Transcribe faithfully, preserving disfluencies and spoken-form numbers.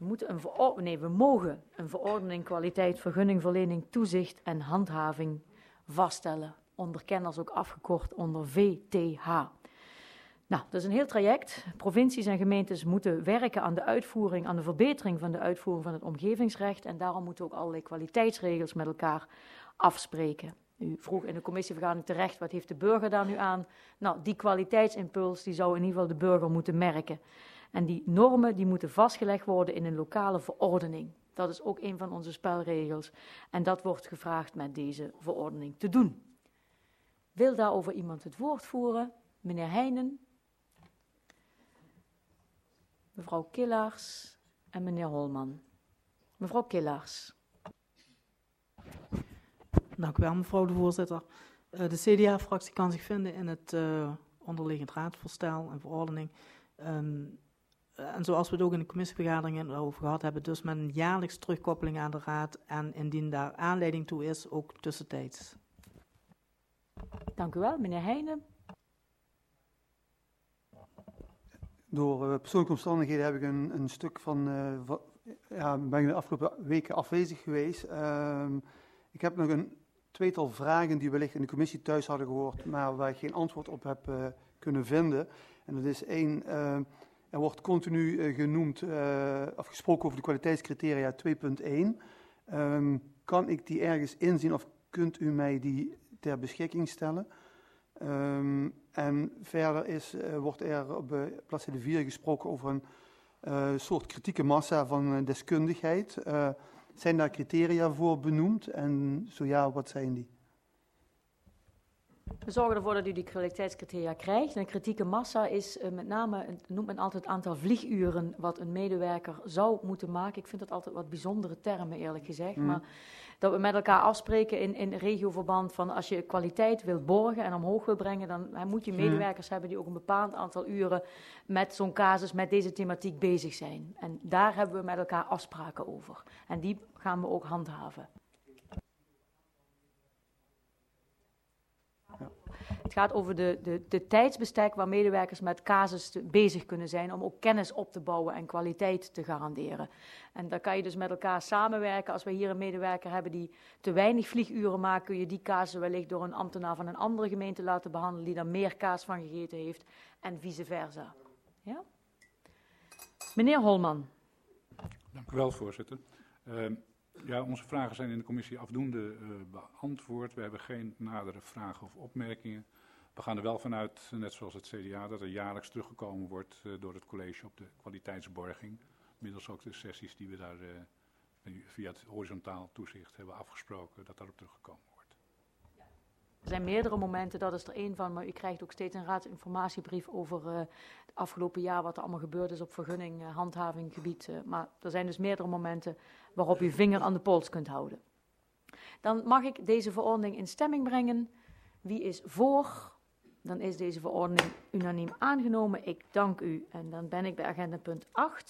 moeten een veror- nee, we mogen een verordening kwaliteit, vergunningverlening, toezicht en handhaving vaststellen. Onder kenners ook afgekort onder V T H. Nou, dat is een heel traject. Provincies en gemeentes moeten werken aan de uitvoering, aan de verbetering van de uitvoering van het omgevingsrecht. En daarom moeten we ook allerlei kwaliteitsregels met elkaar afspreken. U vroeg in de commissievergadering terecht, wat heeft de burger daar nu aan? Nou, die kwaliteitsimpuls die zou in ieder geval de burger moeten merken. En die normen die moeten vastgelegd worden in een lokale verordening. Dat is ook een van onze spelregels. En dat wordt gevraagd met deze verordening te doen. Wil daarover iemand het woord voeren? Meneer Heijnen, mevrouw Killaars en meneer Holman. Mevrouw Killaars. Dank u wel, mevrouw de voorzitter. Uh, de C D A-fractie kan zich vinden in het uh, onderliggend raadsvoorstel en verordening. Um, en zoals we het ook in de commissievergaderingen over gehad hebben, dus met een jaarlijks terugkoppeling aan de raad en indien daar aanleiding toe is, ook tussentijds. Dank u wel, meneer Heijnen. Door uh, persoonlijke omstandigheden heb ik een, een stuk van, uh, wat, ja, ben ik de afgelopen weken afwezig geweest. Uh, ik heb nog een tweetal vragen die wellicht in de commissie thuis hadden gehoord, maar waar ik geen antwoord op heb uh, kunnen vinden. En dat is één, uh, er wordt continu uh, genoemd, uh, of gesproken over de kwaliteitscriteria twee punt één. Um, kan ik die ergens inzien of kunt u mij die ter beschikking stellen? Um, en verder is, uh, wordt er op uh, bladzijde vier gesproken over een uh, soort kritieke massa van uh, deskundigheid. Uh, zijn daar criteria voor benoemd en zo ja, wat zijn die? We zorgen ervoor dat u die kwaliteitscriteria krijgt. En een kritieke massa is uh, met name, noemt men altijd het aantal vlieguren wat een medewerker zou moeten maken. Ik vind dat altijd wat bijzondere termen, eerlijk gezegd. Mm. Maar dat we met elkaar afspreken in, in regioverband van als je kwaliteit wilt borgen en omhoog wil brengen, dan uh, moet je medewerkers mm. hebben die ook een bepaald aantal uren met zo'n casus, met deze thematiek bezig zijn. En daar hebben we met elkaar afspraken over. En die gaan we ook handhaven. Het gaat over de, de, de tijdsbestek waar medewerkers met casus te, bezig kunnen zijn om ook kennis op te bouwen en kwaliteit te garanderen. En dan kan je dus met elkaar samenwerken. Als we hier een medewerker hebben die te weinig vlieguren maakt, kun je die casus wellicht door een ambtenaar van een andere gemeente laten behandelen die daar meer kaas van gegeten heeft en vice versa. Ja? Meneer Holman. Dank u wel, voorzitter. Uh, Ja, onze vragen zijn in de commissie afdoende uh, beantwoord. We hebben geen nadere vragen of opmerkingen. We gaan er wel vanuit, net zoals het C D A, dat er jaarlijks teruggekomen wordt uh, door het college op de kwaliteitsborging. Middels ook de sessies die we daar uh, via het horizontaal toezicht hebben afgesproken, dat daarop teruggekomen wordt. Er zijn meerdere momenten, dat is er één van, maar u krijgt ook steeds een raadsinformatiebrief over uh, het afgelopen jaar wat er allemaal gebeurd is op vergunning, uh, handhavinggebied. Uh, maar er zijn dus meerdere momenten waarop u vinger aan de pols kunt houden. Dan mag ik deze verordening in stemming brengen. Wie is voor? Dan is deze verordening unaniem aangenomen. Ik dank u. En dan ben ik bij agenda punt acht.